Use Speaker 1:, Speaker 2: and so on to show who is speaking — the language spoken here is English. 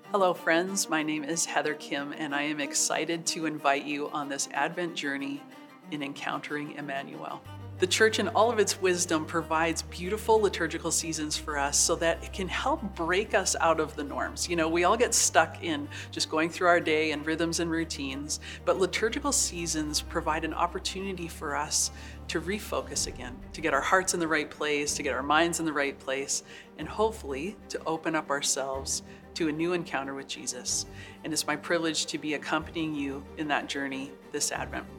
Speaker 1: Hello, friends. My name is Heather Kim, and I am excited to invite you on this Advent journey in encountering Emmanuel. The church, in all of its wisdom, provides beautiful liturgical seasons for us so that it can help break us out of the norms. We all get stuck in just going through our day and rhythms and routines, but liturgical seasons provide an opportunity for us to refocus again, to get our hearts in the right place, to get our minds in the right place, and hopefully to open up ourselves to a new encounter with Jesus. And it's my privilege to be accompanying you in that journey this Advent.